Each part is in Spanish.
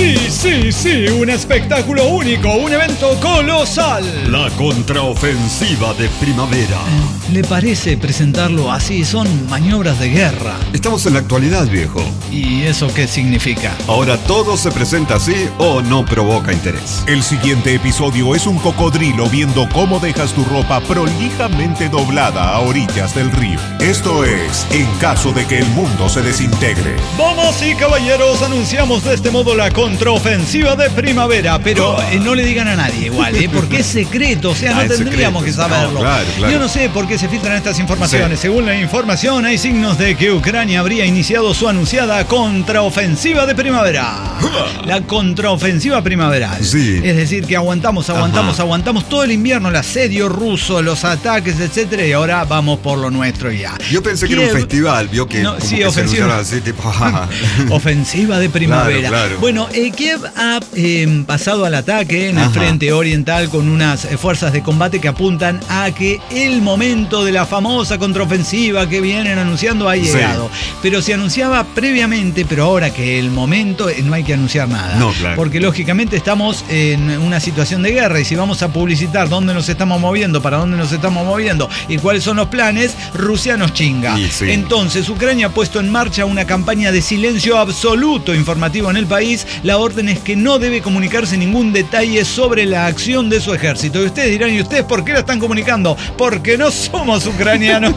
Sí, un espectáculo único, un evento colosal. La contraofensiva de primavera. ¿Le parece presentarlo así? Son maniobras de guerra. Estamos en la actualidad, viejo. ¿Y eso qué significa? Ahora todo se presenta así o no provoca interés. El siguiente episodio es un cocodrilo viendo cómo dejas tu ropa prolijamente doblada a orillas del río. Esto es en caso de que el mundo se desintegre. Damas y caballeros, anunciamos de este modo la contraofensiva de primavera, pero no le digan a nadie igual, porque es secreto, o sea, no tendríamos que saberlo. Claro. Yo no sé por qué se filtran estas informaciones. Sí. Según la información, hay signos de que Ucrania habría iniciado su anunciada contraofensiva de primavera. La contraofensiva primaveral. Sí. Es decir, que aguantamos todo el invierno, el asedio ruso, los ataques, etcétera, y ahora vamos por lo nuestro ya. Yo pensé que era un festival, vio que no, como sí, que ofensiva. se así, tipo, Ofensiva de primavera. Claro. Bueno, Kiev ha pasado al ataque en el frente oriental con unas fuerzas de combate que apuntan a que el momento de la famosa contraofensiva que vienen anunciando ha llegado. Sí. Pero se anunciaba previamente, pero ahora que el momento no hay que anunciar nada. No, claro. Porque lógicamente estamos en una situación de guerra y si vamos a publicitar dónde nos estamos moviendo, para dónde nos estamos moviendo y cuáles son los planes, Rusia nos chinga. Sí. Entonces, Ucrania ha puesto en marcha una campaña de silencio absoluto informativo en el país. La orden es que no debe comunicarse ningún detalle sobre la acción de su ejército. Y ustedes dirán, ¿y ustedes por qué la están comunicando? Porque no somos ucranianos.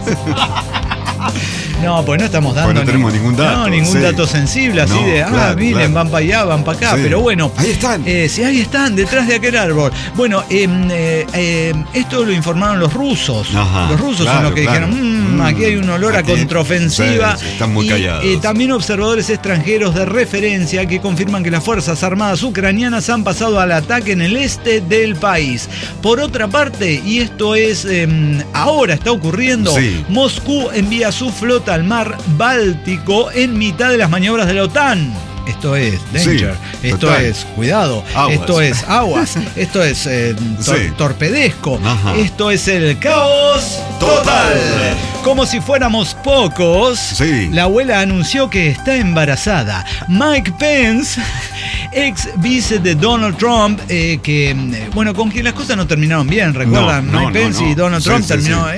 No, pues no estamos dando. Pues no tenemos ningún dato. No, ningún dato sensible, así de, miren, van para allá, van para acá. Sí. Pero bueno. Ahí están. Sí, ahí están, detrás de aquel árbol. Bueno, esto lo informaron los rusos. Los rusos son los que dijeron, aquí hay un olor a contraofensiva. Sí, están muy callados. También observadores extranjeros de referencia que confirman que las Fuerzas Armadas ucranianas han pasado al ataque en el este del país. Por otra parte, y esto es ahora está ocurriendo, Moscú envía su flota al mar Báltico en mitad de las maniobras de la OTAN. Esto es danger, esto es cuidado, aguas. Esto es aguas, esto es torpedesco, esto es el caos total. Como si fuéramos pocos, la abuela anunció que está embarazada. Mike Pence, ex vice de Donald Trump, con quien las cosas no terminaron bien, ¿recuerdan? Mike Pence y Donald Trump terminó,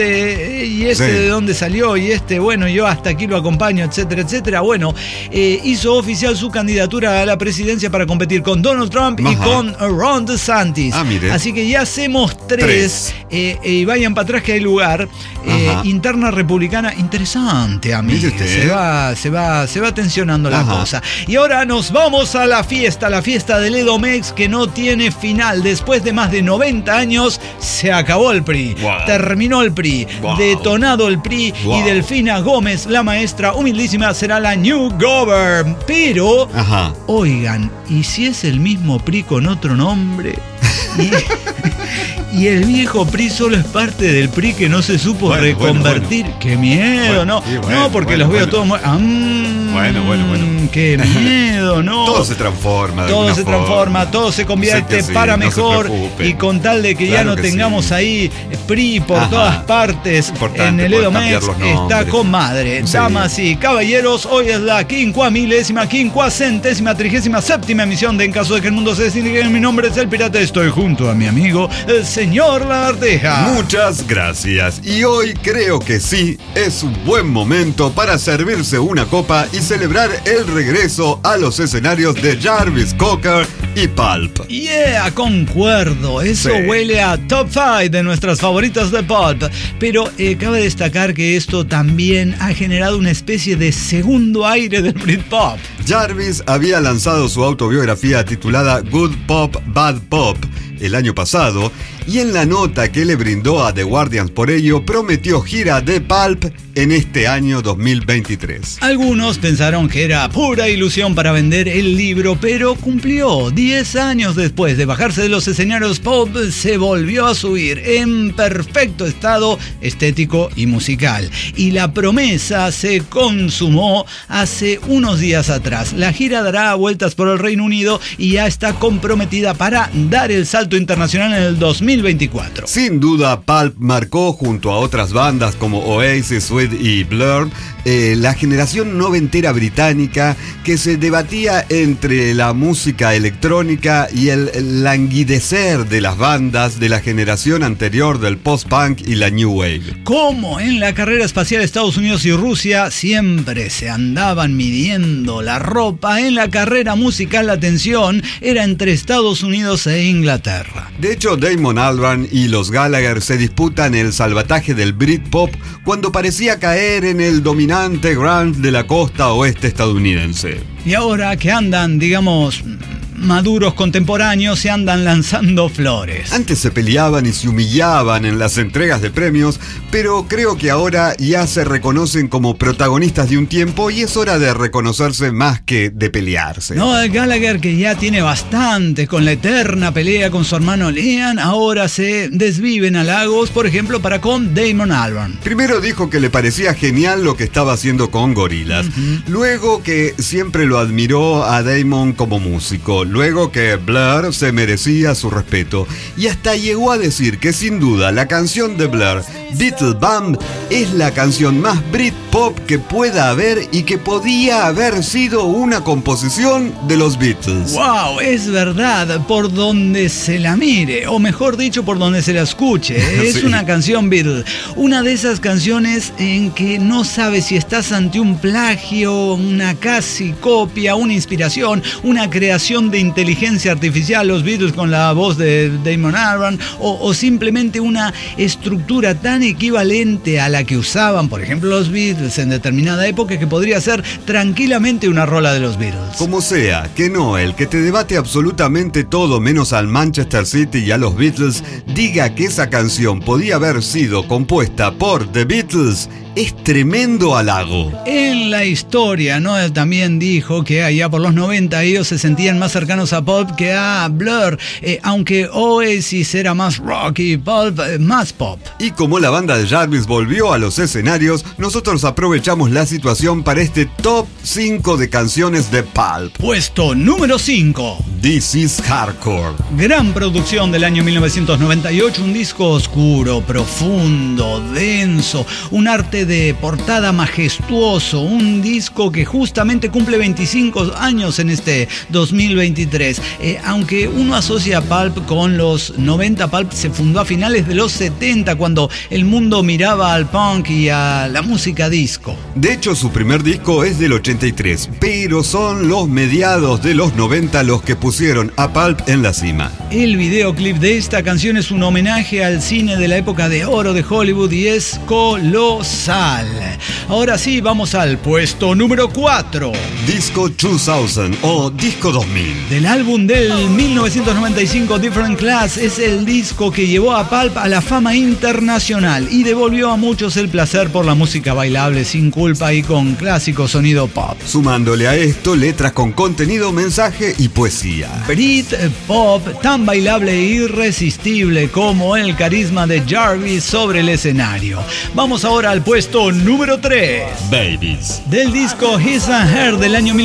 de dónde salió, y yo hasta aquí lo acompaño, etcétera, etcétera. Bueno, hizo oficial su candidatura a la presidencia para competir con Donald Trump y con Ron DeSantis. Así que ya hacemos tres. Y vayan para atrás que hay lugar. Interna republicana interesante, amigo. Se va tensionando la cosa. Y ahora nos vamos a la fiesta del Edomex, que no tiene final. Después de más de 90 años se acabó el PRI. Terminó el PRI. Detonado el PRI. Y Delfina Gómez, la maestra humildísima, será la New Govern. Pero oigan, ¿y si es el mismo PRI con otro nombre? Y el viejo PRI solo es parte del PRI que no se supo reconvertir. Bueno. ¡Qué miedo! No, porque los veo todos... ¡Qué miedo! No. Todo se transforma. Todo se convierte para mejor. Y con tal de que ya no tengamos ahí PRI por todas partes, en el Edomex está con madre. Damas y caballeros, hoy es la 50.057ª emisión de En caso de que el mundo se desintegre. Mi nombre es El Pirata. Estoy junto a mi amigo, el señor Lagarteja. Muchas gracias. Y hoy creo que sí es un buen momento para servirse una copa y celebrar el regreso a los escenarios de Jarvis Cocker y Pulp. Concuerdo. Eso huele a top 5 de nuestras favoritas de Pulp. Pero cabe destacar que esto también ha generado una especie de segundo aire del Britpop. Jarvis había lanzado su autobiografía titulada Good Pop, Bad Pop el año pasado, y en la nota que le brindó a The Guardian por ello, prometió gira de Pulp en este año 2023. Algunos pensaron que era pura ilusión para vender el libro, pero cumplió. 10 años después de bajarse de los escenarios, Pulp se volvió a subir en perfecto estado estético y musical. Y la promesa se consumó hace unos días atrás. La gira dará vueltas por el Reino Unido y ya está comprometida para dar el salto salto internacional en el 2024. Sin duda, Pulp marcó junto a otras bandas como Oasis, Sweet y Blur la generación noventera británica que se debatía entre la música electrónica y el languidecer de las bandas de la generación anterior del post-punk y la New Wave. Como en la carrera espacial Estados Unidos y Rusia siempre se andaban midiendo la ropa, en la carrera musical la tensión era entre Estados Unidos e Inglaterra. De hecho, Damon Albarn y los Gallagher se disputan el salvataje del Britpop cuando parecía caer en el dominante grunge de la costa oeste estadounidense. Y ahora que andan, digamos, maduros contemporáneos, se andan lanzando flores. Antes se peleaban y se humillaban en las entregas de premios, pero creo que ahora ya se reconocen como protagonistas de un tiempo y es hora de reconocerse más que de pelearse. No, el Gallagher, que ya tiene bastante con la eterna pelea con su hermano Liam, ahora se desviven halagos, por ejemplo, para con Damon Albarn. Primero dijo que le parecía genial lo que estaba haciendo con Gorillaz. Luego que siempre lo admiró a Damon como músico. Luego que Blur se merecía su respeto. Y hasta llegó a decir que sin duda la canción de Blur, Beatle Bum, es la canción más Britpop que pueda haber y que podía haber sido una composición de los Beatles. ¡Wow! Es verdad, por donde se la mire, o mejor dicho, por donde se la escuche. Es sí. Una canción Beatle. Una de esas canciones en que no sabes si estás ante un plagio, una casi copia, una inspiración, una creación de inteligencia artificial, los Beatles con la voz de Damon Albarn, o simplemente una estructura tan equivalente a la que usaban, por ejemplo, los Beatles en determinada época, que podría ser tranquilamente una rola de los Beatles. Como sea, que no, el que te debate absolutamente todo menos al Manchester City y a los Beatles, diga que esa canción podía haber sido compuesta por The Beatles, es tremendo halago. En la historia, Noel también dijo que allá por los 90 ellos se sentían más cercanos a Pulp que a Blur, aunque Oasis era más rock y Pulp más pop. Y como la banda de Jarvis volvió a los escenarios, nosotros aprovechamos la situación para este top 5 de canciones de Pulp. Puesto número 5. This is Hardcore. Gran producción del año 1998, un disco oscuro, profundo, denso, un arte de portada majestuoso, un disco que justamente cumple 25 años en este 2023. Aunque uno asocia a Pulp con los 90, Pulp se fundó a finales de los 70, cuando el mundo miraba al punk y a la música disco. De hecho, su primer disco es del 83, pero son los mediados de los 90 los que pusieron a Pulp en la cima. El videoclip de esta canción es un homenaje al cine de la época de oro de Hollywood y es colosal. Ahora sí, vamos al puesto número 4. Disco 2000 o Disco 2000. Del álbum del 1995, Different Class, es el disco que llevó a Pulp a la fama internacional y devolvió a muchos el placer por la música bailable sin culpa y con clásico sonido pop. Sumándole a esto letras con contenido, mensaje y poesía. Brit pop tan bailable e irresistible como el carisma de Jarvis sobre el escenario. Vamos ahora al puesto número 3. Babies. Del disco His and Her del año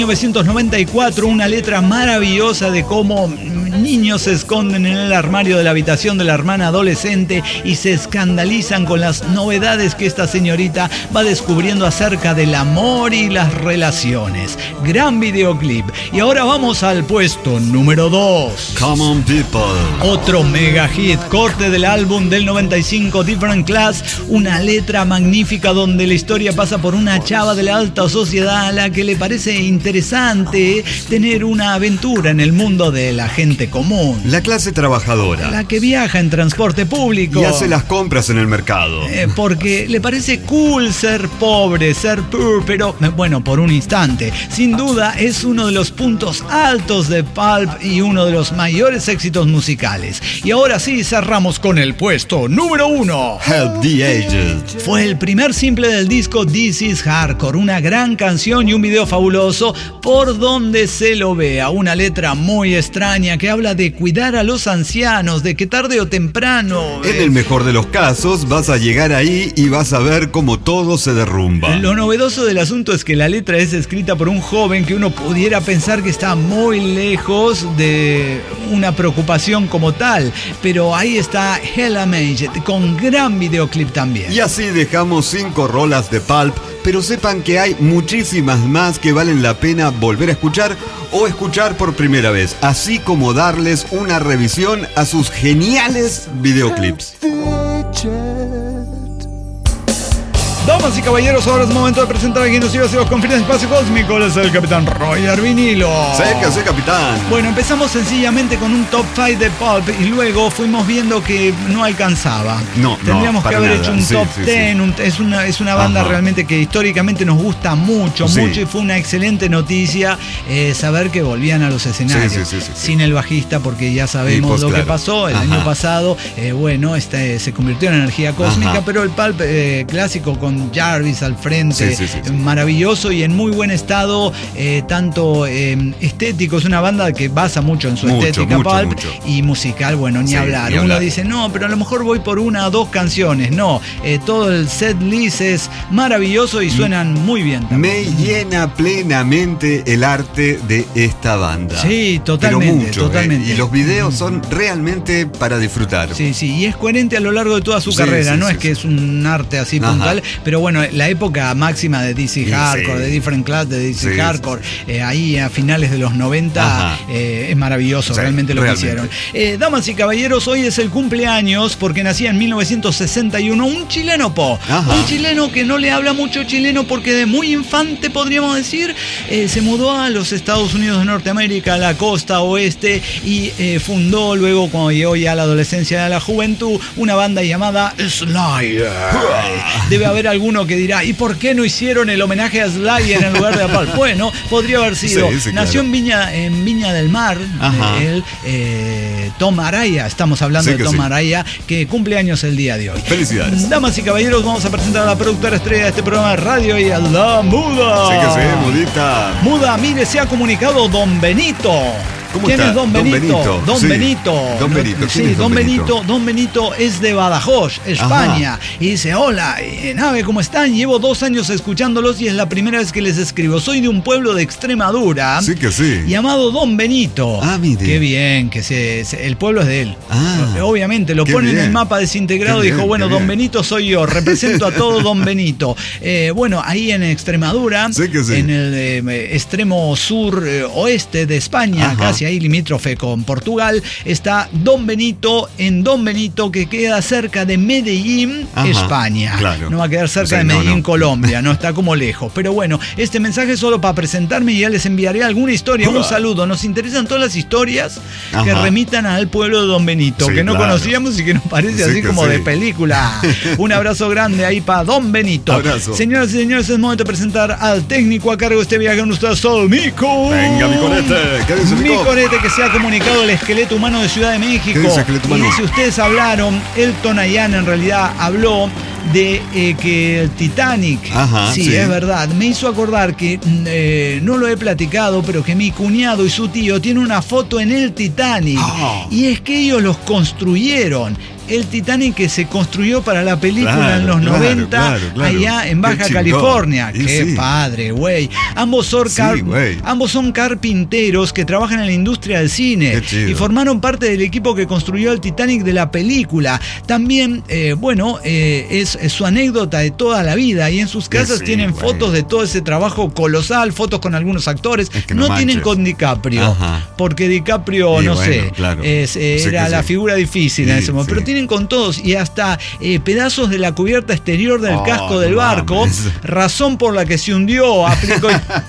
1994, una letra maravillosa de cómo niños se esconden en el armario de la habitación de la hermana adolescente y se escandalizan con las novedades que esta señorita va descubriendo acerca del amor y las relaciones. Gran videoclip. Y ahora vamos al puesto número 2. Common People. Otro mega hit, corte del álbum del 95, Different Class, una letra magnífica donde la historia pasa por una chava de la alta sociedad a la que le parece interesante tener una aventura en el mundo de la gente común. La clase trabajadora. La que viaja en transporte público. Y hace las compras en el mercado. Porque le parece cool ser pobre, ser poor, pero bueno, por un instante. Sin duda es uno de los puntos altos de Pulp y uno de los mayores éxitos musicales. Y ahora sí, cerramos con el puesto número 1. Help the Aged. Fue el primer simple del disco This is Hardcore, una gran canción y un video fabuloso por donde se lo vea. Una letra muy extraña que habla habla de cuidar a los ancianos, de que tarde o temprano... En el mejor de los casos, vas a llegar ahí y vas a ver cómo todo se derrumba. Lo novedoso del asunto es que la letra es escrita por un joven que uno pudiera pensar que está muy lejos de una preocupación como tal, pero ahí está Ella May, con gran videoclip también. Y así dejamos 5 rolas de Pulp, pero sepan que hay muchísimas más que valen la pena volver a escuchar o escuchar por primera vez, así como darles una revisión a sus geniales videoclips. Damas y caballeros, ahora es momento de presentar a quien nos iba a hacer los confines del espacio cósmico. Es el capitán Roger Vinilo. Sí, que sí, capitán. Bueno, empezamos sencillamente con un top 5 de Pulp y luego fuimos viendo que no alcanzaba. Tendríamos que haber hecho un top 10. Es una banda realmente que históricamente nos gusta mucho y fue una excelente noticia saber que volvían a los escenarios. Sin el bajista, porque ya sabemos lo que pasó el año pasado. Se convirtió en energía cósmica, pero el Pulp clásico con Jarvis al frente, maravilloso y en muy buen estado, tanto estético, es una banda que basa mucho en su estética Pulp y musical, ni hablar. Uno dice, no, pero a lo mejor voy por 1 o 2 canciones. No, todo el set list es maravilloso y suenan muy bien también. Me llena plenamente el arte de esta banda. Sí, totalmente, totalmente. Y los videos son realmente para disfrutar. Sí, y es coherente a lo largo de toda su carrera, no es que es un arte así puntual. Pero bueno, la época máxima de DC Hardcore, de Different Class, de DC Hardcore, ahí a finales de los 90, es maravilloso realmente lo que hicieron. Damas y caballeros, hoy es el cumpleaños, porque nacía en 1961 un chileno, un chileno que no le habla mucho chileno porque de muy infante, podríamos decir, se mudó a los Estados Unidos de Norteamérica, a la costa oeste, y fundó luego, cuando llegó ya a la adolescencia y a la juventud, una banda llamada Slayer. Debe haber alguno que dirá, ¿y por qué no hicieron el homenaje a Slayer en lugar de a Pulp? Bueno, podría haber sido. Nació en Viña del Mar, Tom Araya, estamos hablando de Tom Araya, que cumple años el día de hoy. Felicidades. Damas y caballeros, vamos a presentar a la productora estrella de este programa de radio y a la Muda. Mudita. Muda, mire, se ha comunicado Don Benito. ¿Quién es Don Benito? Don Benito. Don Benito es de Badajoz, España. Y dice, hola, nave, ¿cómo están? Llevo 2 años escuchándolos y es la primera vez que les escribo. Soy de un pueblo de Extremadura. Llamado Don Benito. Mire. Qué bien, que el pueblo es de él. Obviamente, lo pone en el mapa desintegrado y dijo, Don Benito soy yo, represento a todo Don Benito. Ahí en Extremadura, en el extremo sur oeste de España, casi ahí limítrofe con Portugal, está Don Benito, que queda cerca de Medellín, España. No va a quedar cerca de Medellín, Colombia, no está como lejos. Pero este mensaje es solo para presentarme y ya les enviaré alguna historia, un saludo. Nos interesan todas las historias que remitan al pueblo de Don Benito, que no conocíamos y que nos parece así como de película. Un abrazo grande ahí para Don Benito. Señoras y señores, es momento de presentar al técnico a cargo de este viaje con ustedes, Sol Mico. Venga, mi conete. ¿Qué dice Mico? Que se ha comunicado el esqueleto humano de Ciudad de México. Y dice, ustedes hablaron, Elton Ayana en realidad habló de que el Titanic, es verdad, me hizo acordar que no lo he platicado, pero que mi cuñado y su tío tienen una foto en el Titanic, y es que ellos los construyeron. El Titanic que se construyó para la película en los 90, allá en Baja California. Qué padre, güey. Ambos son carpinteros que trabajan en la industria del cine y formaron parte del equipo que construyó el Titanic de la película. También, es su anécdota de toda la vida, y en sus casas tienen fotos de todo ese trabajo colosal, fotos con algunos actores. No tienen con DiCaprio, porque DiCaprio, era la figura difícil en ese momento, pero tienen con todos, y hasta pedazos de la cubierta exterior del casco del barco, razón por la que se hundió, aplicó.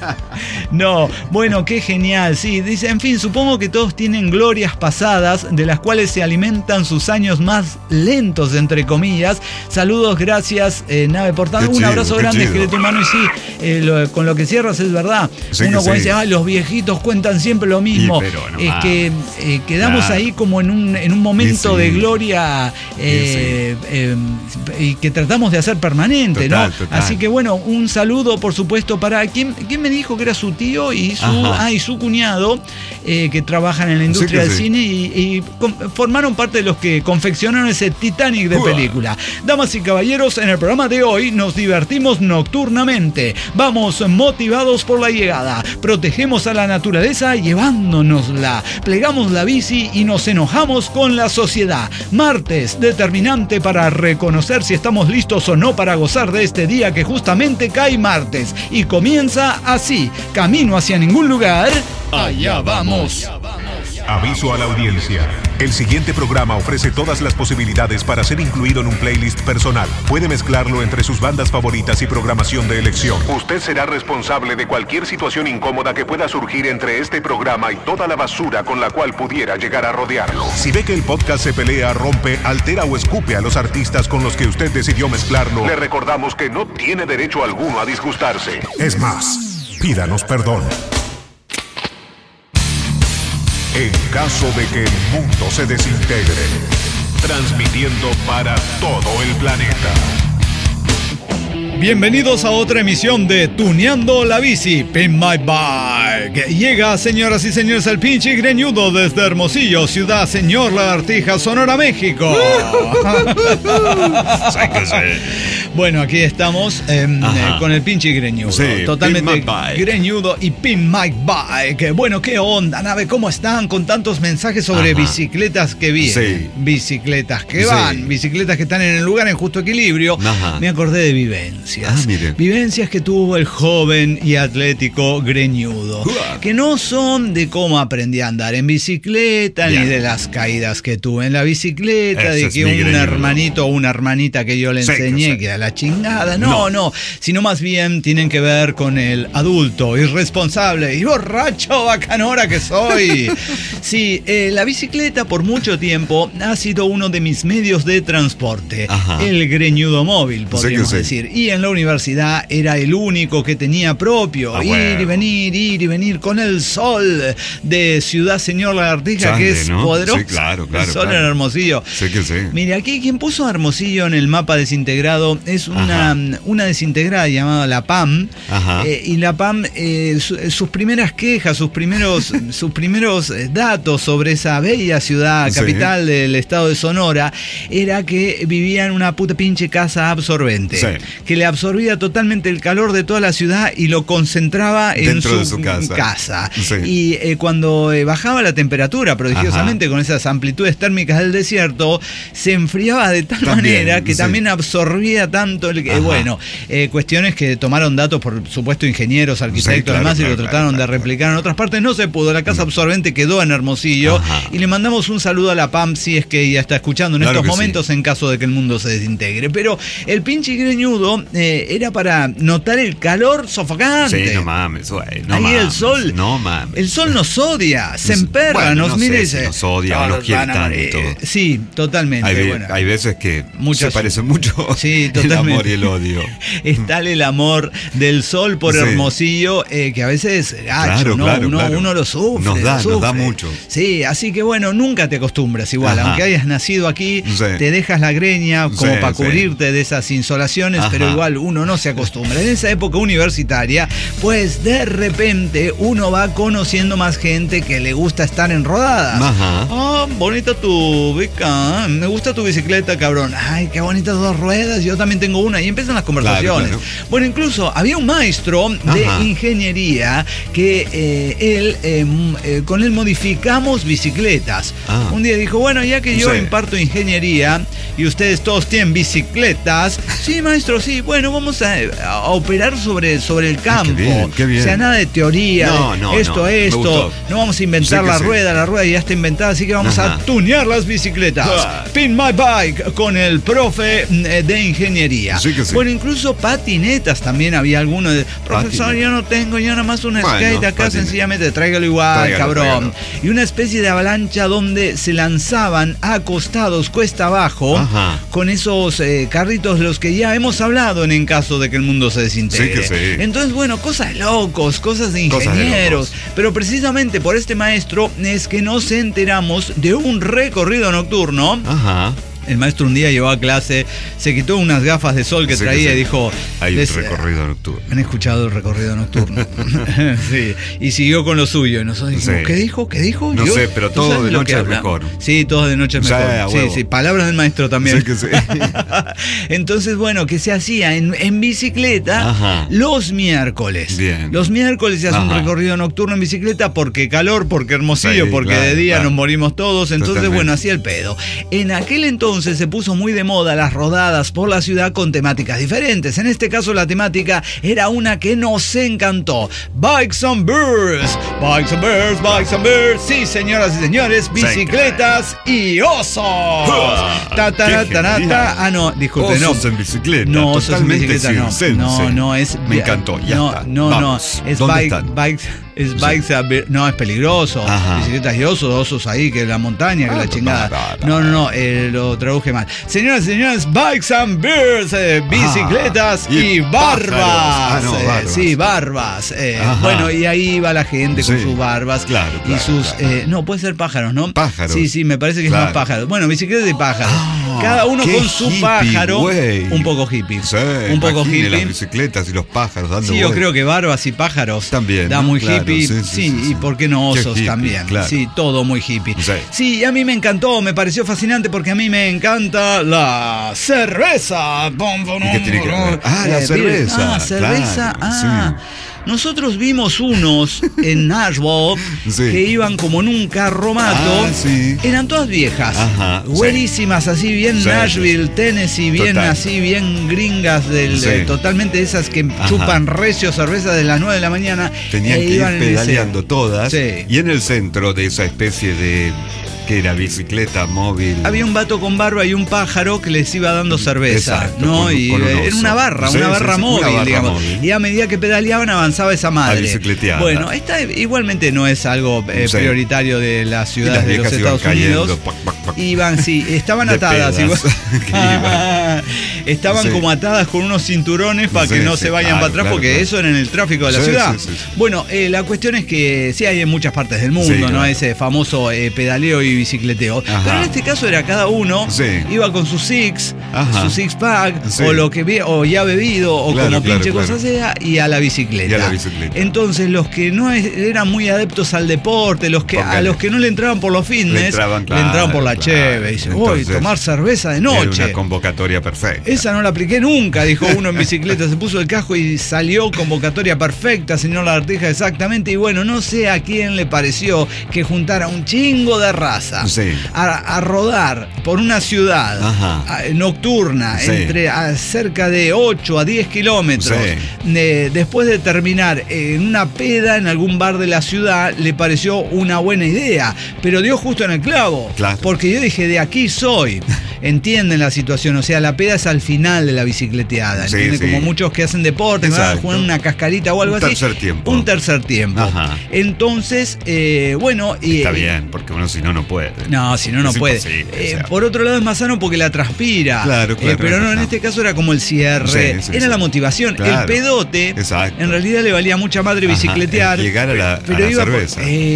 Qué genial, dice, en fin, supongo que todos tienen glorias pasadas de las cuales se alimentan sus años más lentos, entre comillas. Saludos, gracias, nave portal. Un abrazo grande, esqueleto humano. Y con lo que cierras es verdad. Uno cuando dice, los viejitos cuentan siempre lo mismo. Es que quedamos ahí como en un momento de gloria y que tratamos de hacer permanente, total. Así que un saludo, por supuesto, para ¿quién me dijo que era su tío y su cuñado, que trabajan en la industria del cine y formaron parte de los que confeccionaron ese Titanic de película. Damas y caballeros, en el programa de hoy nos divertimos nocturnamente. Vamos motivados por la llegada. Protegemos a la naturaleza llevándonosla. Plegamos la bici y nos enojamos con la sociedad. Martes, determinante para reconocer si estamos listos o no para gozar de este día que justamente cae martes. Y comienza así. Camino hacia ningún lugar. Allá vamos. Aviso a la audiencia. El siguiente programa ofrece todas las posibilidades para ser incluido en un playlist personal. Puede mezclarlo entre sus bandas favoritas y programación de elección. Usted será responsable de cualquier situación incómoda que pueda surgir entre este programa y toda la basura con la cual pudiera llegar a rodearlo. Si ve que el podcast se pelea, rompe, altera o escupe a los artistas con los que usted decidió mezclarlo, le recordamos que no tiene derecho alguno a disgustarse. Es más, pídanos perdón. En caso de que el mundo se desintegre, transmitiendo para todo el planeta. Bienvenidos a otra emisión de Tuneando la Bici, Pin My Bike. Llega, señoras y señores, el pinche greñudo desde Hermosillo, ciudad Señor Lagartija, Sonora, México. Bueno, aquí estamos con el pinche greñudo. Sí, totalmente greñudo y Pin My Bike. Bueno, ¿qué onda, nave? ¿Cómo están? Con tantos mensajes sobre bicicletas que vienen. Bicicletas que van, bicicletas que están en el lugar en justo equilibrio. Me acordé de vivencias. Vivencias que tuvo el joven y atlético greñudo. Que no son de cómo aprendí a andar en bicicleta, ni de las caídas que tuve en la bicicleta, de que un hermanito o una hermanita que yo le enseñé, que era la chingada. No. Sino más bien tienen que ver con el adulto, irresponsable y borracho bacanora que soy. Sí, la bicicleta por mucho tiempo ha sido uno de mis medios de transporte. El greñudo móvil, podríamos decir. Y en la universidad era el único que tenía propio. Ir y venir con el sol de Ciudad Señor Lagartija, que es poderoso. Sí, claro. El sol en Hermosillo. Mire, aquí quien puso a Hermosillo en el mapa desintegrado es una desintegrada llamada La PAM. Y La PAM, sus primeras quejas, sus primeros datos sobre esa bella ciudad capital del estado de Sonora era que vivía en una puta pinche casa absorbente. Que le absorbía totalmente el calor de toda la ciudad y lo concentraba dentro de su casa. Y cuando bajaba la temperatura prodigiosamente con esas amplitudes térmicas del desierto, se enfriaba de tal manera que también absorbía tanto el que, cuestiones que tomaron datos, por supuesto, ingenieros, arquitectos, además, y lo trataron de replicar en otras partes. No se pudo. La casa absorbente quedó en Hermosillo y le mandamos un saludo a La PAM si es que ella está escuchando en estos momentos en caso de que el mundo se desintegre. Pero el pinche greñudo era para notar el calor sofocante. Sí, no mames, güey. El sol. No mames. El sol nos odia, se emperra, nos mira y dice. Nos odia, nos quiere tanto. Sí, totalmente. Hay veces que se parece mucho el amor y el odio. Está el amor del sol por Hermosillo, que a veces uno lo sufre. Nos da mucho. Sí, así que nunca te acostumbras igual. Aunque hayas nacido aquí, te dejas la greña como para cubrirte de esas insolaciones, pero igual uno no se acostumbra. En esa época universitaria, pues de repente uno va conociendo más gente que le gusta estar en rodadas. Bonita tu beca, me gusta tu bicicleta, cabrón. Ay, qué bonitas dos ruedas, yo también tengo una. Y empiezan las conversaciones. Bueno, incluso había un maestro de ingeniería que con él modificamos bicicletas. Un día dijo, ya que yo imparto ingeniería y ustedes todos tienen bicicletas, sí, maestro, sí, vamos a operar sobre el campo. Qué bien. O sea, nada de teoría, esto, no vamos a inventar la rueda ya está inventada, así que vamos a tunear las bicicletas. Pin My Bike con el profe de ingeniería. Incluso patinetas también había algunos. Profesor, yo no tengo, yo nada más una skate acá, sencillamente tráigalo igual, cabrón. Y una especie de avalancha donde se lanzaban acostados cuesta abajo con esos carritos de los que ya hemos hablado en caso de que el mundo se desintegre. Entonces, cosas de locos, cosas de ingenieros. Pero precisamente por este maestro es que nos enteramos de un recorrido nocturno El maestro un día llevó a clase, se quitó unas gafas de sol que traía y dijo... Hay un recorrido nocturno. Han escuchado el recorrido nocturno. Sí, y siguió con lo suyo. Y nosotros dijimos, ¿qué dijo? No sé, pero todo de noche es mejor. Sí, todo de noche es mejor. Sí, palabras del maestro también. Sí que sí. Entonces, bueno, que se hacía en bicicleta los miércoles. Bien. Los miércoles se hace un recorrido nocturno en bicicleta porque calor, porque Hermosillo, porque de día nos morimos todos. Entonces, bueno, hacía el pedo. En aquel entonces se puso muy de moda las rodadas por la ciudad con temáticas diferentes. En este caso la temática era una que nos encantó. Bikes and Bears. Bikes and Bears, Bikes and Bears. Sí, señoras y señores, bicicletas y osos. No, disculpe, no. Osos en bicicleta. No, osos en bicicleta, no, es... Me encantó, ya está. No, es bikes. Es bikes, no, es peligroso. Bicicletas y osos ahí, que la montaña, que la chingada. No, lo traduje mal. Señoras y señores, Bikes and Bears, bicicletas y barbas. Sí, barbas. Bueno, y ahí va la gente con sus barbas. Y sus... No, puede ser pájaros, ¿no? Pájaros. Sí, me parece que es más pájaros. Bueno, bicicletas y pájaros. Cada uno con su hippie, pájaro. Un poco hippie. Sí, un poco hippie. Las bicicletas y los pájaros dando yo creo que barbas y pájaros también da muy hippie. Sí, y por qué no osos hippie, también. Claro. Sí, todo muy hippie. Sí, y a mí me encantó, me pareció fascinante porque a mí me encanta la cerveza. ¿Qué tiene que ver? La cerveza. Cerveza. Claro, Nosotros vimos unos en Nashville que iban como en un carromato. Eran todas viejas. Buenísimas, así bien Nashville, Tennessee, bien así, bien gringas, totalmente esas que chupan recio cerveza de las 9 de la mañana. Tenían que ir pedaleando todas. Y en el centro de esa especie de... que era bicicleta móvil. Había un vato con barba y un pájaro que les iba dando cerveza, ¿no? Era una barra móvil, digamos. Y a medida que pedaleaban avanzaba esa madre. Bueno, esta igualmente no es algo prioritario de las ciudades de los Estados Unidos. Estaban atadas. Estaban como atadas con unos cinturones para que no se vayan para atrás, porque eso era en el tráfico de la ciudad. Bueno, la cuestión es que sí hay en muchas partes del mundo, ¿no? Ese famoso pedaleo y bicicleteo. Pero en este caso era cada uno iba con su six pack o lo que o ya bebido o como pinche cosa sea y a la bicicleta. Entonces los que no eran muy adeptos al deporte, a los que no le entraban por los fitness, le entraban por la cheve. Y dicen, tomar cerveza de noche. Era una convocatoria perfecta. Esa no la apliqué nunca, dijo uno en bicicleta. Se puso el casco y salió convocatoria perfecta, señor Lagartija, exactamente. Y bueno, no sé a quién le pareció que juntara un chingo de raza a rodar por una ciudad nocturna entre cerca de 8 a 10 kilómetros después de terminar en una peda en algún bar de la ciudad, le pareció una buena idea, pero dio justo en el clavo, porque yo dije, de aquí soy. Entienden la situación, o sea, la peda es al final de la bicicleteada, ¿entienden? Como muchos que hacen deporte, van a jugar una cascarita o algo así. Un tercer tiempo. Entonces, bueno... Está bien, porque uno si no puede. No, si no puede. Por otro lado es más sano porque la transpira. Claro. Pero no, en este caso era como el cierre. Era la motivación. El pedote, en realidad le valía mucha madre bicicletear. Llegar a la cerveza.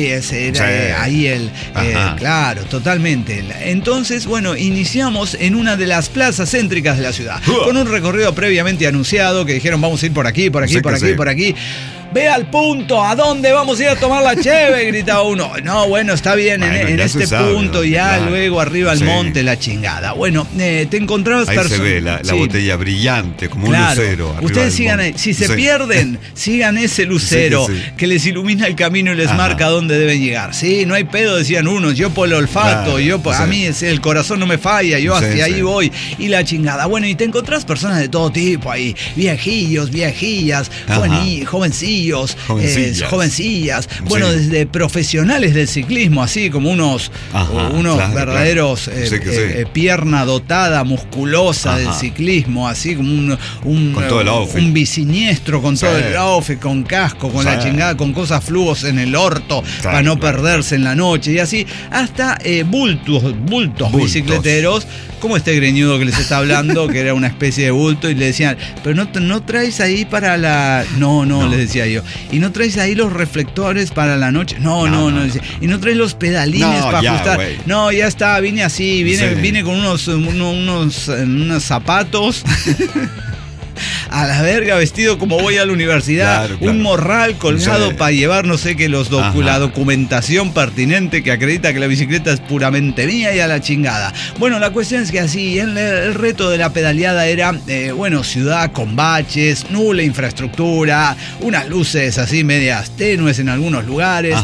Claro, totalmente. Entonces, bueno, iniciamos en una de las plazas céntricas de la ciudad. Con un recorrido previamente anunciado que dijeron vamos a ir por aquí, por aquí, por aquí, por aquí. Ve al punto, ¿a dónde vamos a ir a tomar la cheve? Gritaba uno. No, bueno, está bien, en este punto, luego arriba al monte, la chingada. Bueno, te encontrabas personas. Ahí se ve la botella brillante, como un lucero. Ustedes sigan ahí, si se pierden, sigan ese lucero que les ilumina el camino y les marca dónde deben llegar. Sí, no hay pedo, decían unos. Yo por el olfato, a mí el corazón no me falla, yo hacia ahí voy. Y la chingada. Bueno, y te encontrás personas de todo tipo ahí, viejillos, viejillas, jovencillos. Jovencillas. Bueno, desde profesionales del ciclismo, así como unos verdaderos pierna dotada, musculosa del ciclismo, así como un bisiniestro con todo el outfit, con casco, con la chingada, con cosas fluos en el orto para no perderse en la noche y así, hasta bultos bicicleteros, como este greñudo que les está hablando, que era una especie de bulto, y le decían, pero no traes ahí para la... No, les decía decía yo. ¿Y no traes ahí los reflectores para la noche? No. ¿Y no traes los pedalines para ajustar? Wey. No, ya está, vine así, vine con unos zapatos. A la verga, vestido como voy a la universidad, claro. Un morral colgado para llevar, no sé qué, la documentación pertinente que acredita que la bicicleta es puramente mía y a la chingada. Bueno, la cuestión es que así, el reto de la pedaleada era, ciudad con baches, nula infraestructura, unas luces así medias tenues en algunos lugares,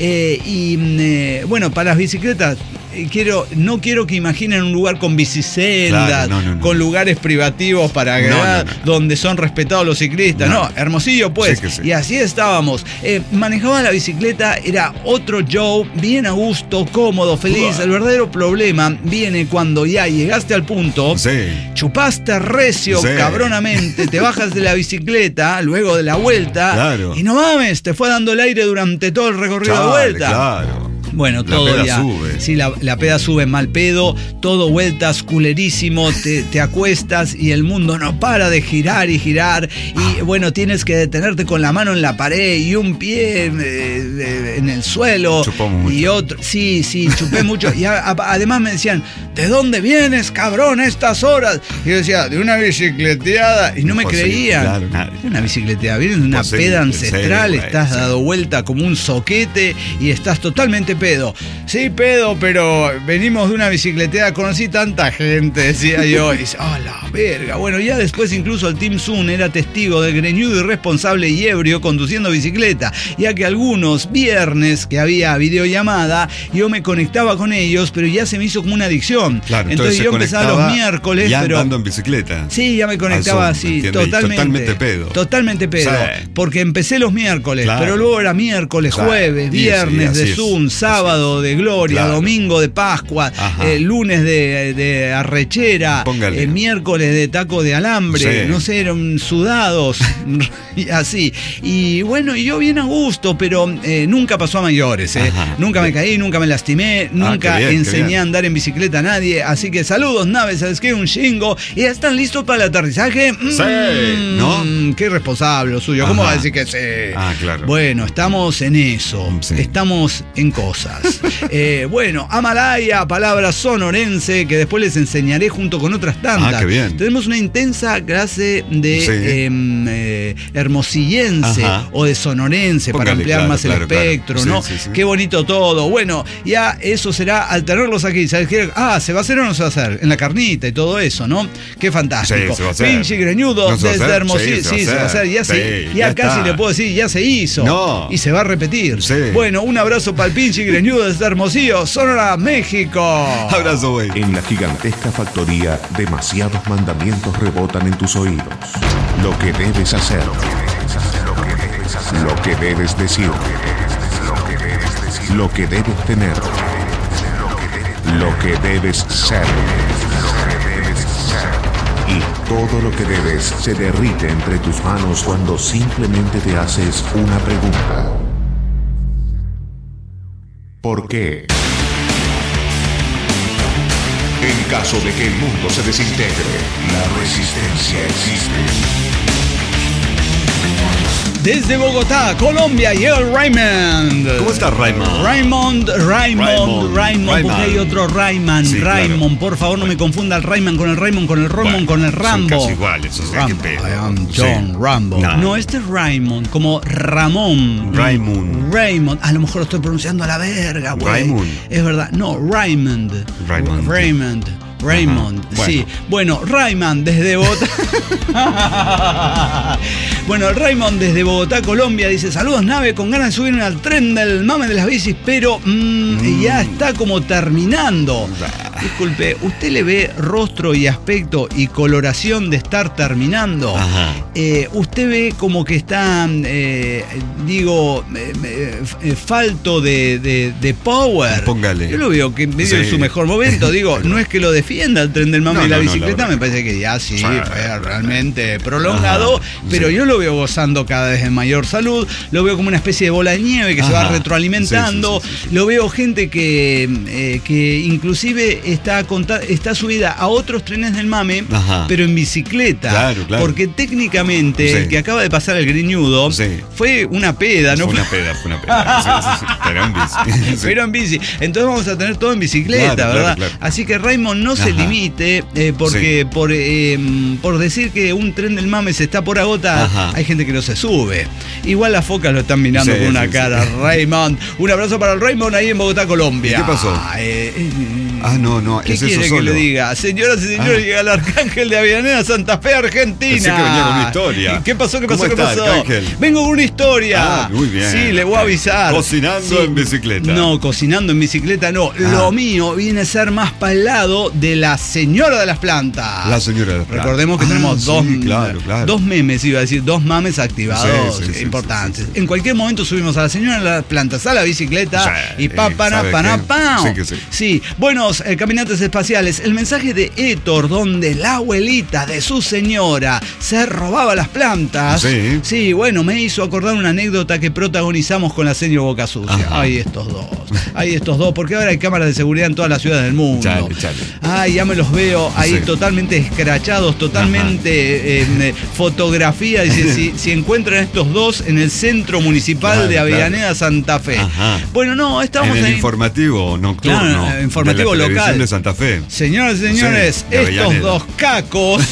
para las bicicletas, no quiero que imaginen un lugar con bicisendas, claro, con lugares privativos para agregar, donde son respetados los ciclistas. No, Hermosillo, pues. Sí. Y así estábamos. Manejaba la bicicleta, era otro show, bien a gusto, cómodo, feliz. El verdadero problema viene cuando ya llegaste al punto, chupaste recio, cabronamente, te bajas de la bicicleta luego de la vuelta, claro. Y no mames, te fue dando el aire durante todo el recorrido de vuelta. Claro. Bueno, todo ya. Sube. Sí, la peda sube mal pedo, todo vueltas, culerísimo, te acuestas y el mundo no para de girar y girar. Y tienes que detenerte con la mano en la pared y un pie en el suelo. Chupó mucho. Y otro. Sí, chupé mucho. Y además me decían, ¿de dónde vienes, cabrón, a estas horas? Y yo decía, de una bicicleteada. Y no me creían. Claro, nadie. Una bicicleteada, vienes de una peda ancestral, estás dado vuelta como un soquete y estás totalmente pedo. Sí, pedo, pero venimos de una bicicleteada, conocí tanta gente, decía yo. Y dice, la verga. Bueno, ya después incluso el Team Zoom era testigo de greñudo, irresponsable y ebrio conduciendo bicicleta, ya que algunos viernes que había videollamada, yo me conectaba con ellos, pero ya se me hizo como una adicción. Claro, entonces yo empezaba los miércoles, ya andando en bicicleta. Sí, ya me conectaba así, totalmente pedo. Totalmente pedo. Sí. Porque empecé los miércoles, claro. Pero luego era miércoles, jueves, viernes de Zoom, sábado de gloria, claro. Domingo de Pascua, lunes de arrechera, miércoles de taco de alambre, no sé, eran sudados y así. Y bueno, yo bien a gusto, pero nunca pasó a mayores. Nunca me caí, nunca me lastimé, nunca enseñé a andar en bicicleta a nadie. Así que saludos, naves, ¿sabes qué? Un chingo. ¿Y están listos para el aterrizaje? Sí, ¿no? Qué irresponsable lo suyo. ¿Cómo va a decir que sí? Claro. Bueno, estamos en eso. Sí. Estamos en cosas. Amalaya, palabra sonorense que después les enseñaré junto con otras tantas. Qué bien. Tenemos una intensa clase de hermosillense o de sonorense. Póngale, para ampliar más el espectro, claro. ¿No? Sí. Qué bonito todo. Bueno, ya eso será al tenerlos aquí. ¿Sabes qué? ¿Se va a hacer o no se va a hacer? En la carnita y todo eso, ¿no? Qué fantástico. Sí, se va a hacer. Pinche greñudo ¿No desde Hermosillo. Sí, se va a hacer. Ya casi le puedo decir, ya se hizo. No. Y se va a repetir. Sí. Bueno, un abrazo para el pinche greñudo desde Hermosillo, Sonora, México. Abrazo, güey. En la gigantesca factoría, demasiados mandamientos rebotan en tus oídos. Lo que debes hacer. Lo que debes decir. Lo que debes tener. Lo que debes ser. Y todo lo que debes se derrite entre tus manos cuando simplemente te haces una pregunta. ¿Por qué? En caso de que el mundo se desintegre, la resistencia existe. Desde Bogotá, Colombia, llega el Raymond. ¿Cómo está Raymond? Raymond, porque hay otro Raymond. Sí, Raymond, claro. Por favor, no me confunda el Raymond con el Rambo, con el Rambo. Son casi iguales, o sea, qué pedo. I am John Rambo. No, este es Raymond, como Ramón. Raymond. A lo mejor lo estoy pronunciando a la verga, güey. Raymond. Es verdad. No, Raymond. Raymond, sí. Bueno, Raymond desde Bogotá. Bueno, Raymond desde Bogotá, Colombia, dice: saludos, nave, con ganas de subirme al tren del mame de las bicis, pero ya está como terminando. Disculpe, ¿usted le ve rostro y aspecto y coloración de estar terminando? ¿Usted ve como que está, falto de power? Póngale. Yo lo veo que medio en su mejor momento, no es que lo defienda el tren del mame y la bicicleta, me parece que ya sí, fue realmente prolongado, pero yo lo veo gozando cada vez en mayor salud, lo veo como una especie de bola de nieve que se va retroalimentando, lo veo gente que inclusive está subida a otros trenes del MAME, pero en bicicleta. Claro. Porque técnicamente el que acaba de pasar el Griñudo fue una peda, ¿no? Fue una peda. Sí. Pero en bici. Pero en bici. Entonces vamos a tener todo en bicicleta, ¿verdad? Claro. Así que Raymond no se limite, porque por decir que un tren del MAME se está por agotar, hay gente que no se sube. Igual las focas lo están mirando con una cara. Raymond, un abrazo para el Raymond ahí en Bogotá, Colombia. ¿Y qué pasó? No, ¿qué es eso quiere solo? que le diga? Señoras y señores, llega el Arcángel de Avellaneda, Santa Fe, Argentina. Pensé que venía con una historia. ¿Qué pasó? ¿Cómo está, Arcángel? Vengo con una historia. Muy bien. Sí, le voy a avisar. Cocinando en bicicleta. No, cocinando en bicicleta no. Lo mío viene a ser más para el lado de la señora de las plantas. La señora de las plantas. Recordemos que tenemos dos memes, iba a decir, dos mames activados importantes. En cualquier momento subimos a la señora de las plantas a la bicicleta y pam. Sí, buenos caminantes espaciales. El mensaje de Héctor, donde la abuelita de su señora se robaba las plantas. Sí, bueno, me hizo acordar una anécdota que protagonizamos con la señora Boca Sucia. Hay estos dos, porque ahora hay cámaras de seguridad en todas las ciudades del mundo. Chale. Ya me los veo ahí totalmente escrachados, totalmente fotografía. Dice, si encuentran estos dos en el centro municipal de Avellaneda, Santa Fe. Bueno, no, estamos en el informativo nocturno. Claro, informativo de la local de Santa Fe. Señoras y señores, estos dos cacos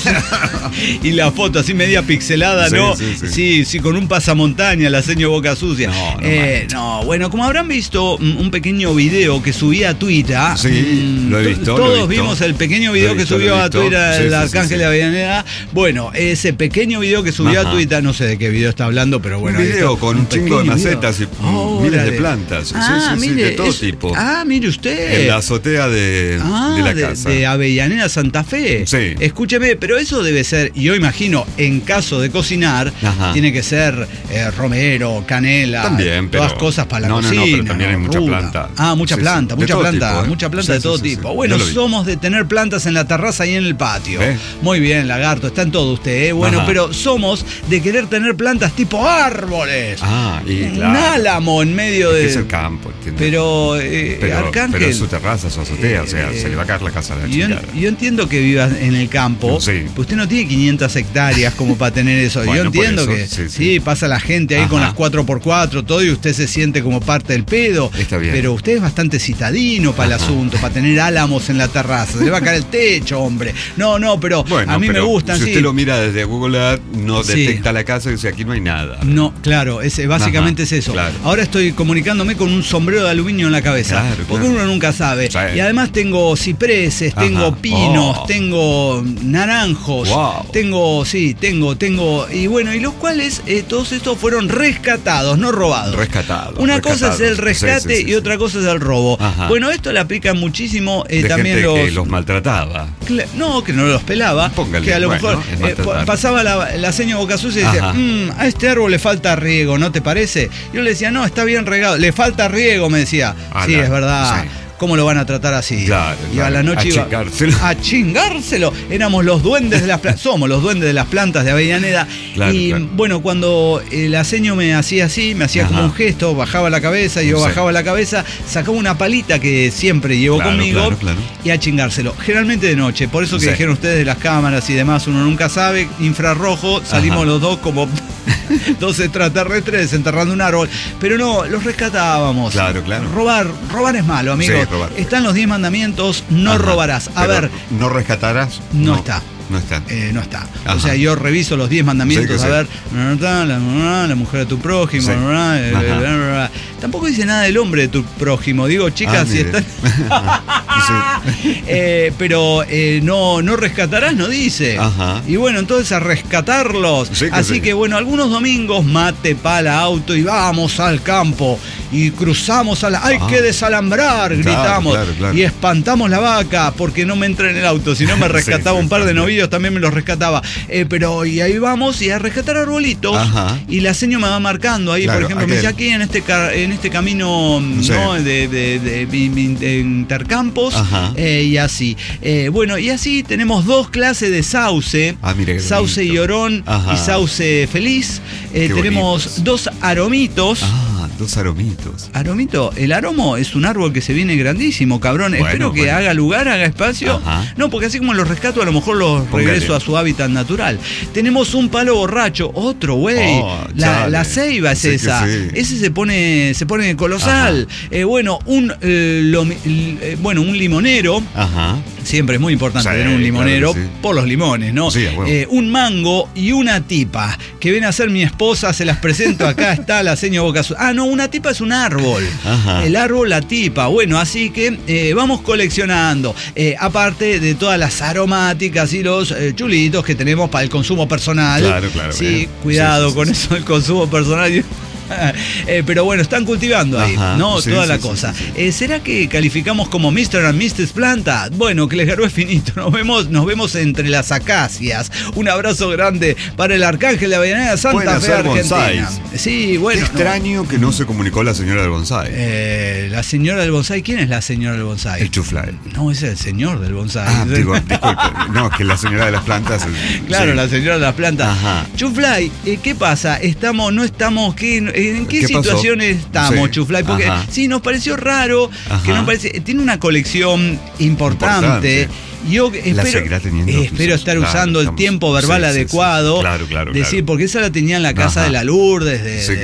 y la foto así media pixelada, ¿no? Sí, con un pasamontaña, la señora Boca Sucia. Bueno, como habrán visto un pequeño video que subí a Twitter. Lo he visto. Todos vimos el pequeño video que subió a Twitter el Arcángel de Avellaneda. Bueno, ese pequeño video que subió a Twitter, no sé de qué video está hablando, pero bueno. Un video con un chingo de macetas y miles de plantas. De todo tipo. Mire usted. En la azotea de la casa. De Avellaneda, Santa Fe. Escúcheme, pero eso debe ser, yo imagino, en caso de cocinar, tiene que ser romero, canela, también, todas cosas para la cocina. Pero también hay mucha planta. Mucha planta de todo tipo. Bueno, somos de tener plantas en la terraza y en el patio. Muy bien, lagarto, está en todo usted, Bueno, pero somos de querer tener plantas tipo árboles. Un álamo en medio de... Es el campo, ¿entiendes? Pero Arcángel... Pero es su terraza, su azotea, se le va a caer la casa de la chica. Yo entiendo que vivas en el campo, pero usted no tiene 500 hectáreas como para tener eso. Bueno, yo entiendo que pasa la gente ahí con las 4x4, todo, y usted se siente como parte del pedo. Está bien. Pero usted es bastante citadino para el asunto, para tener álamos en la terraza. Se le va a caer el techo, hombre. No, pero a mí me gustan. Si usted lo mira desde Google Earth, no detecta la casa y dice, aquí no hay nada. No, claro, básicamente es eso. Claro. Ahora estoy comunicándome con un sombrero de aluminio en la cabeza. Porque uno nunca sabe. Y además tengo cipreses, tengo pinos, tengo naranjos, tengo. Y bueno, y los cuales todos estos fueron rescatados, no robados. Una cosa es el rescate y otra cosa es el robo. Bueno, esto le aplica muchísimo también gente que los maltrataba. No, que no los pelaba. Póngale, que a lo mejor pasaba la señora Boca Sucia y decía, a este árbol le falta riego, ¿no te parece? Yo le decía, no, está bien regado, le falta riego, me decía. Sí, es verdad. ¿Cómo lo van a tratar así? Y a la noche iba a chingárselo. Éramos los duendes de las plantas. Somos los duendes de las plantas de Avellaneda. Bueno, cuando el aceño me hacía así, me hacía como un gesto, bajaba la cabeza, yo bajaba la cabeza, sacaba una palita que siempre llevo conmigo y a chingárselo. Generalmente de noche. Por eso que dijeron ustedes de las cámaras y demás, uno nunca sabe. Infrarrojo, salimos los dos como dos extraterrestres desenterrando un árbol. Pero no, los rescatábamos. Robar es malo, amigos. Están los 10 mandamientos, no robarás. A ver. ¿No rescatarás? No está. No está. No está. O sea, yo reviso los 10 mandamientos, a ver, la mujer de tu prójimo, tampoco dice nada del hombre de tu prójimo. Digo, chicas, si están... pero no rescatarás, no dice. Y bueno, entonces a rescatarlos. Así que bueno, algunos domingos, mate, pala, auto y vamos al campo. Y cruzamos hay que desalambrar, gritamos. Y espantamos la vaca porque no me entra en el auto. Si no me rescataba un par de novillos, también me los rescataba. Y ahí vamos y a rescatar arbolitos. Y la seño me va marcando ahí, por ejemplo, me dice aquí en este camino de Intercampos. Y así. Bueno, y así tenemos 2 clases de sauce. Sauce llorón y sauce feliz. Tenemos 2 aromitos. 2 aromitos. ¿Aromito? El aromo es un árbol que se viene grandísimo, cabrón. Espero que haga lugar, haga espacio. Ajá. No, porque así como los rescato, a lo mejor los regreso a su hábitat natural. Tenemos un palo borracho, otro, güey. La ceiba es esa. Sí. Ese se pone colosal. Bueno, un limonero. Ajá. Siempre es muy importante tener un limonero, claro, por los limones, ¿no? Sí, un mango y una tipa, que viene a ser mi esposa, se las presento, acá está la seño Boca Azul. No, una tipa es un árbol. Ajá. El árbol, la tipa. Bueno, así que vamos coleccionando. Aparte de todas las aromáticas y los chulitos que tenemos para el consumo personal. Claro. Sí, cuidado con eso del consumo personal. Pero bueno, están cultivando ahí, ¿no? Toda la cosa. ¿Será que calificamos como Mr. and Mrs. Planta? Bueno, que les garó es finito. Nos vemos entre las acacias. Un abrazo grande para el Arcángel de Avellaneda, Santa Fe, Argentina. Sí, bueno. Qué extraño que no se comunicó la señora del bonsai. La señora del bonsai, ¿quién es la señora del bonsai? El Chuflay. No, ese es el señor del bonsai. Disculpe. No, que la señora de las plantas. Claro, la señora de las plantas. Chuflay, ¿qué pasa? ¿No estamos? ¿En qué situaciones estamos, Chuflay? Porque nos pareció raro, que no parece. Tiene una colección importante. Yo espero estar usando el tiempo verbal adecuado. Claro. Decir, porque esa la tenía en la casa de la Lourdes,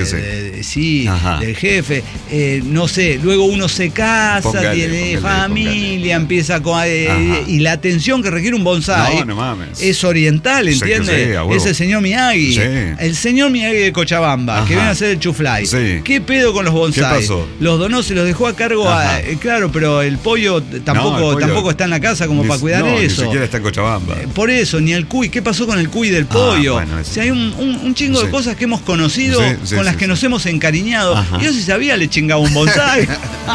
del jefe. No sé, luego uno se casa, tiene familia, empieza con. Y la atención que requiere un bonsai es oriental, ¿entiendes? Es el señor Miyagi. Sí. El señor Miyagi de Cochabamba, que viene a hacer el Chuflay. Sí. ¿Qué pedo con los bonsai? ¿Qué pasó? Los donó, se los dejó a cargo claro, pero el pollo tampoco está en la casa como para cuidar eso. Ni siquiera está en Cochabamba. Por eso, ni el cuy. ¿Qué pasó con el cuy del pollo? Hay un chingo de cosas que hemos conocido, con las que nos hemos encariñado. Yo si sabía le chingaba un bonsai.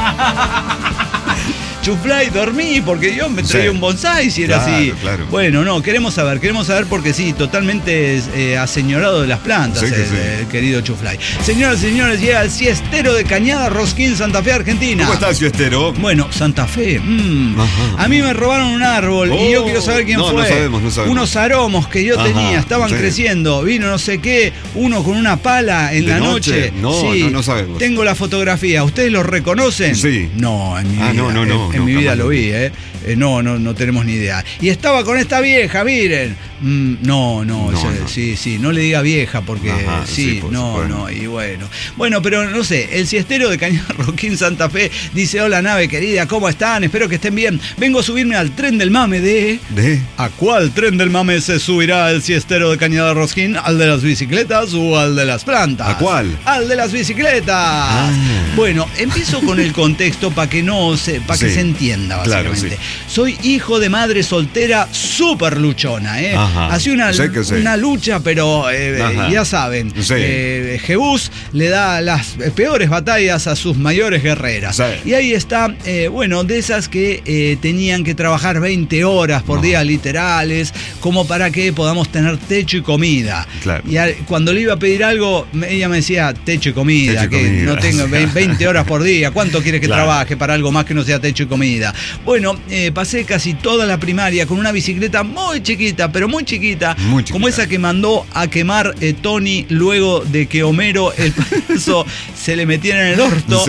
Chuflay, dormí porque yo me traía un bonsai si era así. Claro. Bueno, no, queremos saber porque sí, totalmente aseñorado de las plantas, el querido Chuflay. Señoras y señores, llega el siestero de Cañada Rosquín, Santa Fe, Argentina. ¿Cómo está el siestero? Bueno, Santa Fe. A mí me robaron un árbol y yo quiero saber quién fue. No sabemos. Unos aromos que yo tenía, estaban creciendo. Vino no sé qué, uno con una pala en la noche. No sabemos. Tengo la fotografía. ¿Ustedes lo reconocen? Sí. No, en mi vida. No. En mi vida lo vi, no tenemos ni idea. Y estaba con esta vieja, miren. No, no le diga vieja porque y bueno. Bueno, pero no sé, el siestero de Cañada Rosquín, Santa Fe, dice: hola nave querida, ¿cómo están? Espero que estén bien. Vengo a subirme al tren del mame ¿De? ¿A cuál tren del mame se subirá el siestero de Cañada Rosquín? ¿Al de las bicicletas o al de las plantas? ¿A cuál? Al de las bicicletas. Bueno, empiezo con el contexto para que que se entienda, básicamente. Claro, soy hijo de madre soltera súper luchona, Hace una lucha, pero ya saben, Jebús le da las peores batallas a sus mayores guerreras. Y ahí está, de esas que tenían que trabajar 20 horas por día literales, como para que podamos tener techo y comida. Claro. Y cuando le iba a pedir algo, ella me decía: techo y comida, no tengo 20 horas por día, ¿cuánto quieres que trabaje para algo más que no sea techo y comida? Bueno, pasé casi toda la primaria con una bicicleta muy chiquita, pero muy chiquita, como esa que mandó a quemar Tony luego de que Homero el payaso se le metiera en el orto.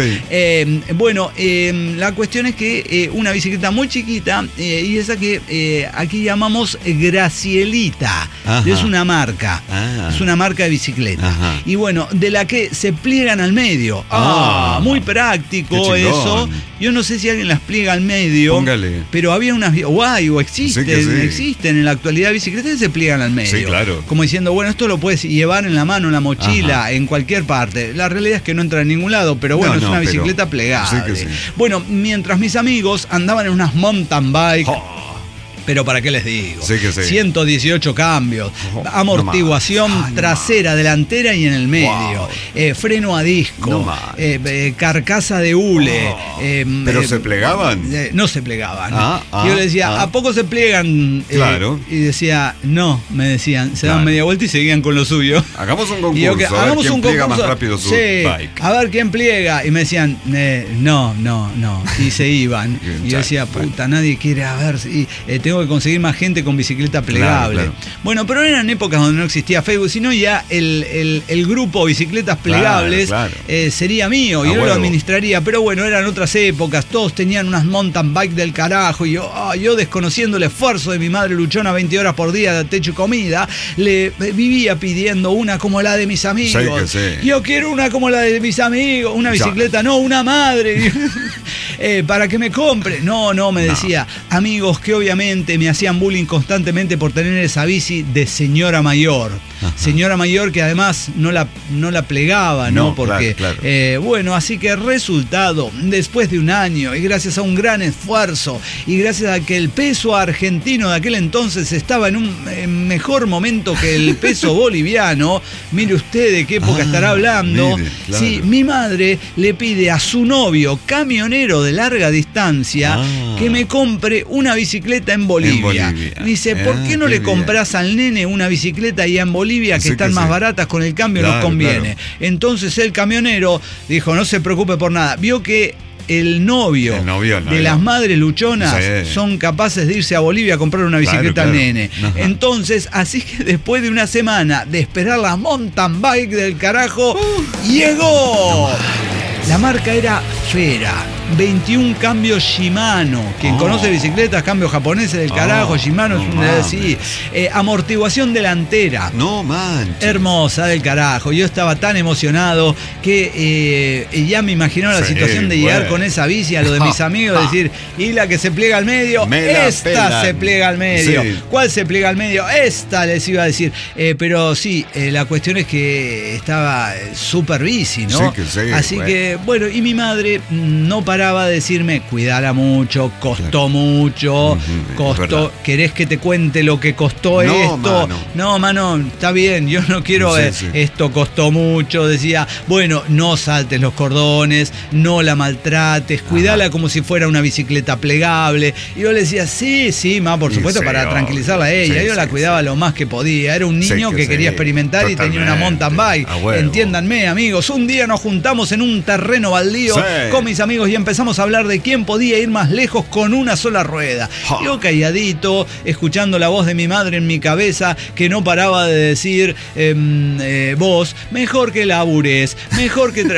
La cuestión es que una bicicleta muy chiquita, y esa que aquí llamamos Gracielita. Es una marca. Es una marca de bicicleta. Y bueno, de la que se pliegan al medio. Muy práctico eso. Yo no sé si alguien las pliega al medio. Póngale. Pero había unas existen en la actualidad bicicletas que se pliegan al medio. Sí, claro. Como diciendo, bueno, esto lo puedes llevar en la mano, en la mochila, en cualquier parte. La realidad es que no entra en ningún lado, pero bueno, es una bicicleta plegada. Bueno, mientras mis amigos andaban en unas mountain bike. Pero ¿para qué les digo? 118 cambios, amortiguación trasera, delantera y en el medio, freno a disco, carcasa de hule. ¿Pero se plegaban? No se plegaban. Yo le decía, ¿a poco se pliegan? Claro. Y decía, no, me decían, se daban media vuelta y seguían con lo suyo. Hagamos un concurso, a ver quién pliega más rápido su bike. A ver quién pliega. Y me decían, no. Y se iban. Y yo decía, puta, nadie quiere, a ver, tengo tengo que conseguir más gente con bicicleta plegable. Claro. Bueno, pero eran épocas donde no existía Facebook, sino ya el grupo Bicicletas Plegables sería mío, y yo lo administraría. Pero bueno, eran otras épocas, todos tenían unas mountain bike del carajo, y yo desconociendo el esfuerzo de mi madre luchona 20 horas por día de techo y comida, le vivía pidiendo una como la de mis amigos. Sí. Yo quiero una como la de mis amigos, una bicicleta, no, una madre. Para que me compre. No, me decía, amigos que obviamente me hacían bullying constantemente por tener esa bici de señora mayor. Ajá. Señora mayor que además no la plegaba, ¿no? Porque, claro. Bueno, así que resultado, después de un año, y gracias a un gran esfuerzo, y gracias a que el peso argentino de aquel entonces estaba en un mejor momento que el peso boliviano, mire usted de qué época estará hablando. Mire, claro. Sí, mi madre le pide a su novio, camionero de larga distancia, que me compre una bicicleta en Bolivia. Dice, ¿por qué no le compras al nene una bicicleta allá en Bolivia, que están más baratas, con el cambio nos conviene? Claro. Entonces el camionero dijo, no se preocupe por nada. Vio que el novio de las madres luchonas son capaces de irse a Bolivia a comprar una bicicleta al nene. Ajá. Entonces, así que después de una semana de esperar la mountain bike del carajo, llegó. La marca era Fera, 21 cambios Shimano. Quien conoce bicicletas, cambios japoneses del carajo, Shimano es una así. Amortiguación delantera. No manches. Hermosa del carajo. Yo estaba tan emocionado que ya me imaginó la situación de llegar con esa bici a lo de mis amigos, decir, y la que se pliega al medio, esta se pliega al medio. Sí. ¿Cuál se pliega al medio? Esta les iba a decir. Pero sí, la cuestión es que estaba súper bici, ¿no? Así que, bueno, y mi madre no paraba de decirme, cuidala mucho, costó mucho, costó, ¿querés que te cuente lo que costó esto? Mano. No, mano, está bien, yo no quiero esto costó mucho, decía, bueno, no saltes los cordones, no la maltrates, cuidala como si fuera una bicicleta plegable. Y yo le decía, sí, ma, por supuesto, para tranquilizarla a ella. Yo la cuidaba lo más que podía, era un niño que quería experimentar y tenía una mountain bike. Entiéndanme, amigos, un día nos juntamos en un terreno baldío con mis amigos y empezamos a hablar de quién podía ir más lejos con una sola rueda. Yo calladito, escuchando la voz de mi madre en mi cabeza, que no paraba de decir, vos, mejor que labures, mejor que...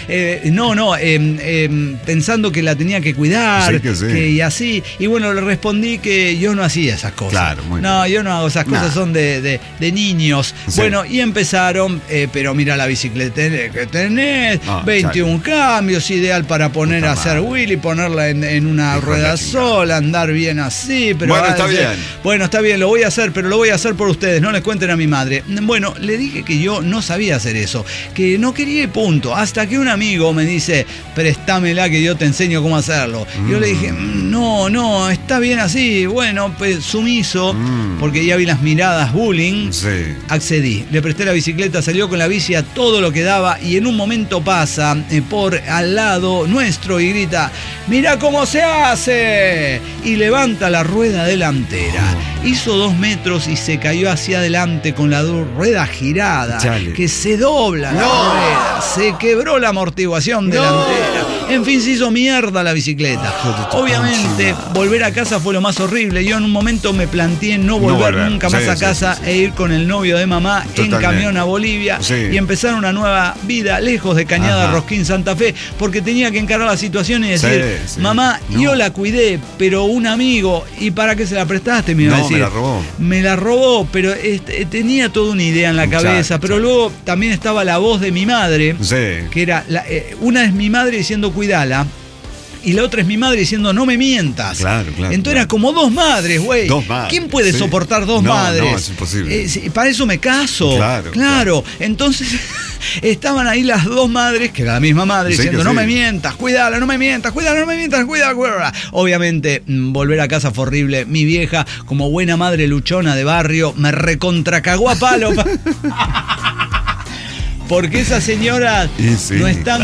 pensando que la tenía que cuidar, y así. Y bueno, le respondí que yo no hacía esas cosas. Claro, yo no hago esas cosas, son de niños. Bueno, y empezaron, pero mira la bicicleta que tenés, 21 cambios, ideal para poner a hacer wheelie, ponerla en una rueda sola, andar bien así. Pero bueno, está bien. Bueno, está bien, lo voy a hacer, pero lo voy a hacer por ustedes, no les cuenten a mi madre. Bueno, le dije que yo no sabía hacer eso, que no quería y punto, hasta que un amigo me dice, préstamela que yo te enseño cómo hacerlo. Yo le dije, no, está bien así. Bueno, pues sumiso, porque ya vi las miradas bullying, accedí. Le presté la bicicleta, salió con la bici a todo lo que daba, y en un momento pasa por al lado nuestro y grita, ¡mira cómo se hace! Y levanta la rueda delantera. Hizo 2 metros y se cayó hacia adelante con la rueda girada, que se dobla la rueda, se quebró la amortiguación delantera. En fin, se hizo mierda la bicicleta. Obviamente, volver a casa fue lo más horrible. Yo en un momento me planteé no volver nunca más a casa e ir con el novio de mamá en camión a Bolivia y empezar una nueva vida lejos de Cañada, Rosquín, Santa Fe, porque tenía que encarar la situación y decir, mamá, yo la cuidé, pero un amigo, ¿y para qué se la prestaste? Me iba a decir. Me la robó, pero tenía toda una idea en la cabeza, pero luego también estaba la voz de mi madre, que era, una es mi madre diciendo cuidala, y la otra es mi madre diciendo no me mientas. Entonces era como 2 madres, güey. ¿Quién puede soportar 2 madres? No, es imposible. Para eso me caso. Claro. Entonces estaban ahí las 2 madres, que era la misma madre, diciendo no me mientas, cuídala, no me mientas, cuídala, no me mientas, cuídala. Obviamente, volver a casa fue horrible. Mi vieja, como buena madre luchona de barrio, me recontracagó a palo. Porque esas señoras no están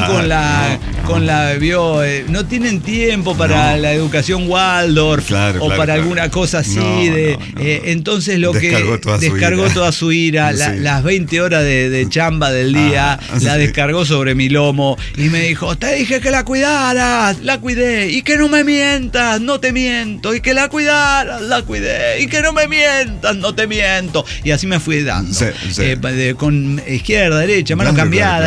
no tienen tiempo para la educación Waldorf o para alguna cosa así. Entonces lo descargó toda su ira, las 20 horas de chamba del día, la descargó sobre mi lomo y me dijo, te dije que la cuidaras, la cuidé, y que no me mientas, no te miento, y que la cuidaras, la cuidé, y que no me mientas, no te miento. Y así me fui dando, con izquierda, derecha, mano cambiada.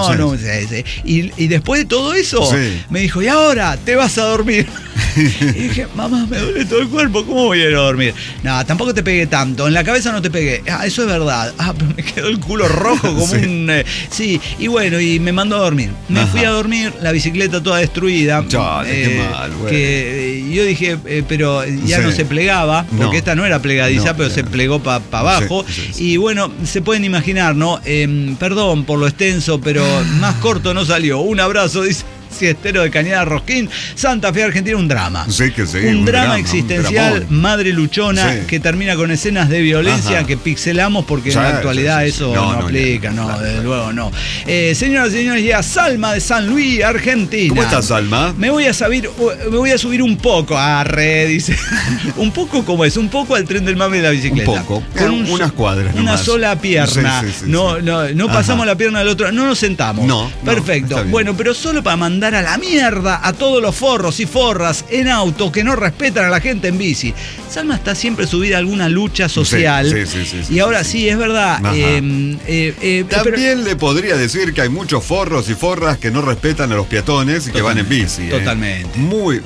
Y después de todo eso, me dijo, y ahora te vas a dormir. Y dije, mamá, me duele todo el cuerpo, ¿cómo voy a ir a dormir? No, tampoco te pegué tanto, en la cabeza no te pegué. Eso es verdad. Pero me quedó el culo rojo como un... y bueno, y me mandó a dormir. Me fui a dormir, la bicicleta toda destruida. Qué mal, güey. Que yo dije, pero ya no se plegaba, porque esta no era plegadiza, pero se plegó para abajo. Y bueno, se pueden imaginar, ¿no? Perdón por lo extenso, pero más corto no salió. Un abrazo, dice Siestero de Cañada Rosquín. Santa Fe, Argentina, un drama. Un drama existencial, madre luchona, que termina con escenas de violencia que pixelamos porque en la actualidad eso no aplica, desde luego no. Señoras y señores, ya Salma de San Luis, Argentina. ¿Cómo estás, Salma? Me voy a subir un poco, dice. Un poco, ¿cómo es? Un poco al tren del mame de la bicicleta. Un poco, con unas cuadras una nomás. Sola pierna. No pasamos la pierna del otro, no nos sentamos. Perfecto. Bueno, pero solo para mandar a la mierda a todos los forros y forras en auto que no respetan a la gente en bici. Salma está siempre subida a alguna lucha social. Y ahora sí, es verdad. También le podría decir que hay muchos forros y forras que no respetan a los peatones y que van en bici. Totalmente. Muy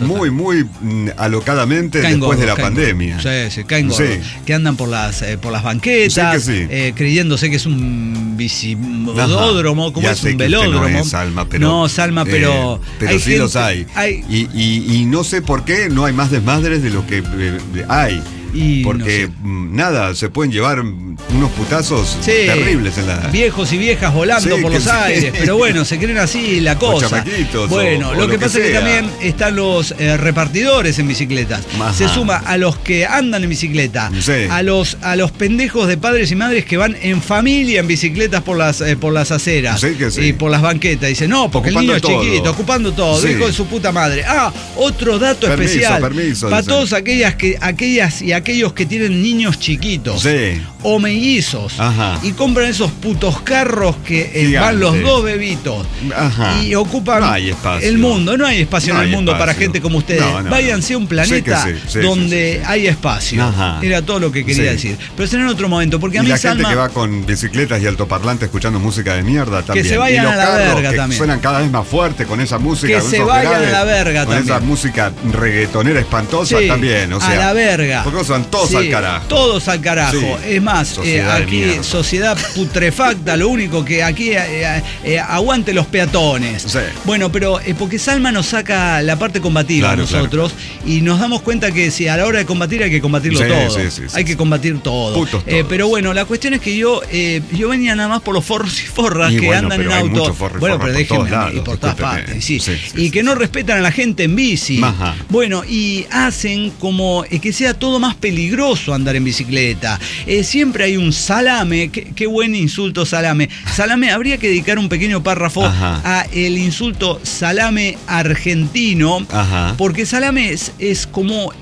alocadamente después de la pandemia. Caen gordos. Que andan por las banquetas, creyéndose que es un bicidódromo, como es un velódromo. No, Salma, pero sí gente, los hay. Y no sé por qué no hay más desmadres de lo que hay. Porque se pueden llevar unos putazos terribles en la... Viejos y viejas volando por los aires, pero bueno, se creen así la cosa. Bueno, lo que pasa es que también están los repartidores en bicicletas. Se suma a los que andan en bicicleta, a los pendejos de padres y madres que van en familia en bicicletas por las aceras y por las banquetas. Dicen, no, porque ocupando el niño es chiquito, ocupando todo, hijo de su puta madre. Otro dato especial para todos aquellas y aquellos que tienen niños chiquitos o mellizos y compran esos putos carros que van los dos bebitos y ocupan el mundo. No hay espacio en el mundo para gente como ustedes. Váyanse a un planeta donde hay espacio. Era todo lo que quería decir. Pero será en otro momento, porque a mí la gente que va con bicicletas y altoparlantes escuchando música de mierda también. Que se vayan a la verga también. Suenan cada vez más fuerte con esa música. Que se vayan a la verga también. Con esa música reggaetonera espantosa también. O sea, a la verga. Porque son todos al carajo. Todos al carajo. Es más, aquí sociedad putrefacta, lo único que aquí aguante los peatones. Bueno, pero porque Salma nos saca la parte combativa a nosotros y nos damos cuenta que si a la hora de combatir hay que combatirlo todo. Hay que combatir todo. Pero bueno, la cuestión es que yo venía nada más por los forros y forras que andan en auto. Bueno, pero déjenme y por todas partes. Y que no respetan a la gente en bici. Bueno, y hacen como que sea todo más peligroso andar en bicicleta. Siempre hay un salame. Qué buen insulto, salame. Salame, habría que dedicar un pequeño párrafo a el insulto salame argentino, porque salame es como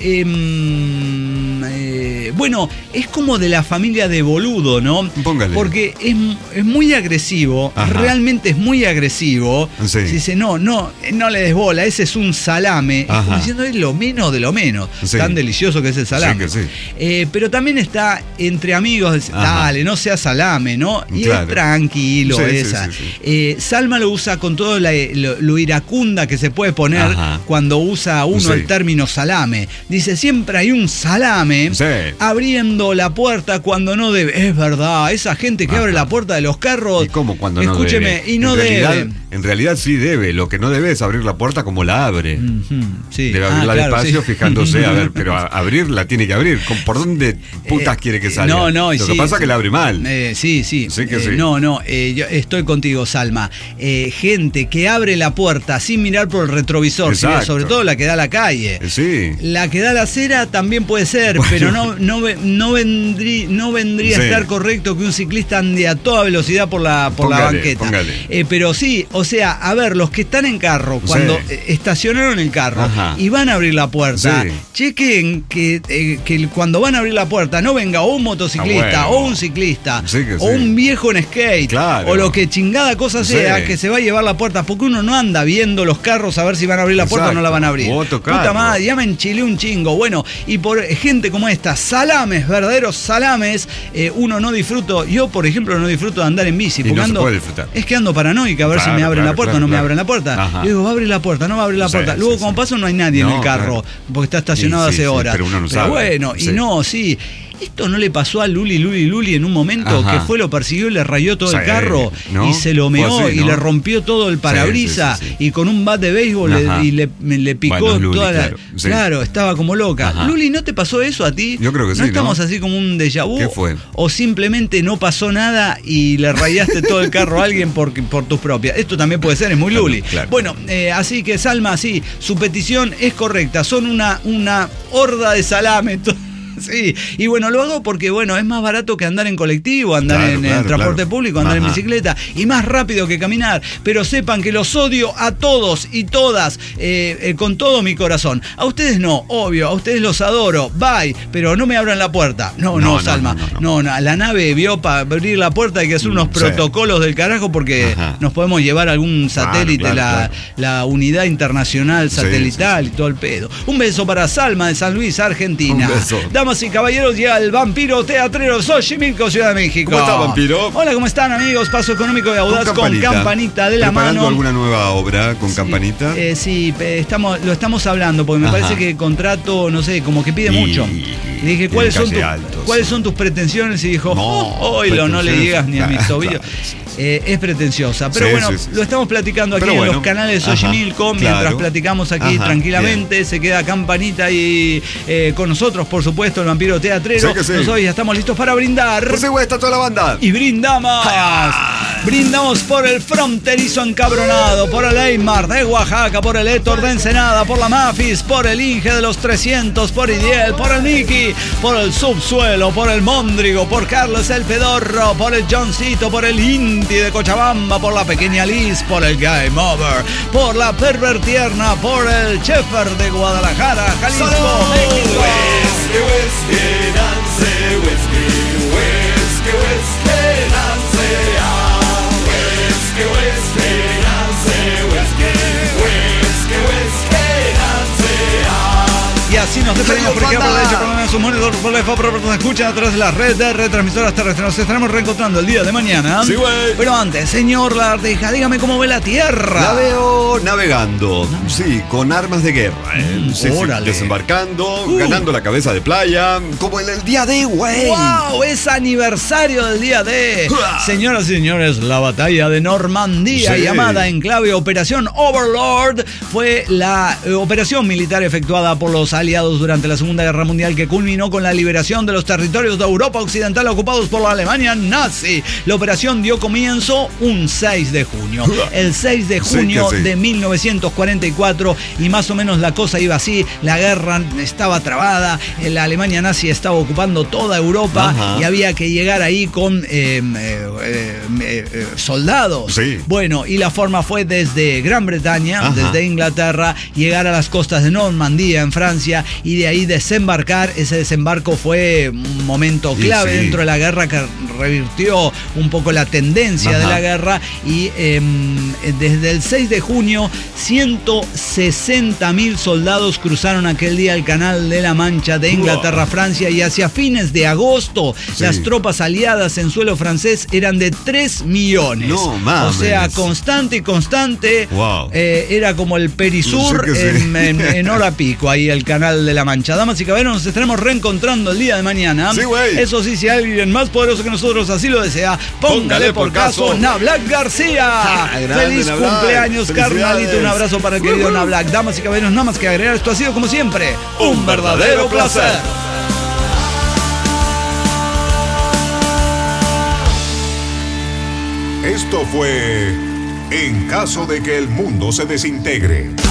bueno, es como de la familia de boludo, ¿no? Póngale. Porque es muy agresivo, realmente es muy agresivo. Se dice, no le des bola, ese es un salame. Es como diciendo, es lo menos de lo menos. Tan delicioso que es el salame. Pero también está entre amigos, dale, no sea salame, ¿no? Y es tranquilo esa. Salma lo usa con todo lo iracunda que se puede poner cuando usa uno el término salame. Dice, siempre hay un salame abriendo la puerta cuando no debe. Es verdad, esa gente que abre la puerta de los carros. ¿Y cómo cuando escúcheme, no debe? Y no debe. en realidad sí debe. Lo que no debe es abrir la puerta como la abre. Sí. Debe abrirla despacio, fijándose, a ver, pero abrirla tiene que abrir. ¿Por dónde putas quiere que salga? Lo que pasa es que la abre mal. Sí. Yo estoy contigo, Salma. Gente que abre la puerta sin mirar por el retrovisor, sobre todo la que da a la calle. Sí. La que da a la acera también puede ser, pero no vendría a estar correcto que un ciclista ande a toda velocidad por la banqueta. Pero sí, o sea, a ver, los que están en carro, cuando estacionaron el carro y van a abrir la puerta, chequen que cuando van a abrir la puerta no venga o un motociclista o un ciclista o un viejo en skate o lo que chingada cosa sea que se va a llevar la puerta, porque uno no anda viendo los carros a ver si van a abrir la puerta o no la van a abrir. Puta madre, ya me enchilé un chingo. Bueno, y por gente como esta, salames, verdaderos salames, uno no disfruto. Yo, por ejemplo, no disfruto de andar en bici, porque es que ando paranoica a ver si me abren la puerta o no me abren la puerta. Yo digo, va a abrir la puerta, no va a abrir la puerta. Luego, como paso, no hay nadie en el carro, porque está estacionado hace horas. Pero uno no sabe. Bueno, ¿esto no le pasó a Luli en un momento? Que lo persiguió y le rayó todo el carro, y se lo meó y le rompió todo el parabrisas y con un bat de béisbol le picó toda la... Claro, estaba como loca. Luli, ¿no te pasó eso a ti? Yo creo que sí. ¿No estamos así como un déjà vu? ¿Qué fue? ¿O simplemente no pasó nada y le rayaste todo el carro a alguien por tus propias? Esto también puede ser, es muy Luli. Claro. Bueno, así que Salma, sí, su petición es correcta. Son una horda de salame. Sí, y bueno, lo hago porque, es más barato que andar en colectivo, andar en transporte público, andar en bicicleta, y más rápido que caminar. Pero sepan que los odio a todos y todas, con todo mi corazón. A ustedes no, obvio, a ustedes los adoro, bye, pero no me abran la puerta. No, Salma, no, la nave vio para abrir la puerta hay que hacer unos protocolos del carajo, porque nos podemos llevar algún satélite, la unidad internacional satelital y todo el pedo. Un beso para Salma de San Luis, Argentina. Un beso. Damas y caballeros, ya el vampiro teatrero Xochimilco, Ciudad de México. ¿Cómo está, vampiro? Hola, ¿cómo están, amigos? Paso económico y audaz con Campanita de la mano. ¿Alguna nueva obra con Campanita? Sí, lo estamos hablando, porque me parece que el contrato, no sé, como que pide mucho. Le dije, ¿cuáles son tus pretensiones? Y dijo, no le digas ni a mis tobillos. Es pretenciosa, pero lo estamos platicando aquí en los canales de Xochimilco, mientras platicamos aquí tranquilamente. Se queda Campanita y con nosotros, por supuesto, el vampiro teatrero. Nosotros ya estamos listos para brindar. Pues está toda la banda. Y brindamos. Brindamos por el fronterizo encabronado, por el Eymar de Oaxaca, por el Héctor de Ensenada, por la Mafis, por el Inge de los 300, por Idiel, por el Nicky, por el Subsuelo, por el Móndrigo, por Carlos el Pedorro, por el Johncito, por el Inti de Cochabamba, por la pequeña Liz, por el Game Over, por la Pervertierna, por el Chefer de Guadalajara, Jalisco, México. Y así nos despedimos por aquí por la derecha, con su monitor, por la FAPRO, nos escuchan a través de las redes de retransmisoras terrestres. Nos estaremos reencontrando el día de mañana. Sí, güey. Pero antes, señor Lagartija, dígame cómo ve la Tierra. La veo navegando, sí, con armas de guerra. Desembarcando, ganando la cabeza de playa, como en el día D, güey. ¡Wow! Es aniversario del día D. Señoras y señores, la batalla de Normandía, llamada en clave Operación Overlord, fue la operación militar efectuada por los aliados durante la Segunda Guerra Mundial, que culminó con la liberación de los territorios de Europa Occidental ocupados por la Alemania nazi. La operación dio comienzo un 6 de junio. El 6 de junio de 1944, y más o menos la cosa iba así. La guerra estaba trabada, la Alemania nazi estaba ocupando toda Europa y había que llegar ahí con soldados. Bueno, y la forma fue desde Gran Bretaña, desde Inglaterra, llegar a las costas de Normandía, en Francia, y de ahí desembarcar. Ese desembarco fue un momento clave dentro de la guerra, que revirtió un poco la tendencia de la guerra, y desde el 6 de junio 160.000 soldados cruzaron aquel día el Canal de la Mancha de Inglaterra a Francia, y hacia fines de agosto las tropas aliadas en suelo francés eran de 3 millones. No mames. O sea, constante. Era como el Perisur en hora pico, ahí el Canal de La Mancha. Damas y caballeros, nos estaremos reencontrando el día de mañana. Sí, güey. Eso sí, si alguien más poderoso que nosotros así lo desea, póngale por caso Nablack García. Feliz cumpleaños, carnalito. Un abrazo para el querido Nablack. Damas y caballeros, nada más que agregar, esto ha sido como siempre un verdadero placer. Esto fue En caso de que el mundo se desintegre.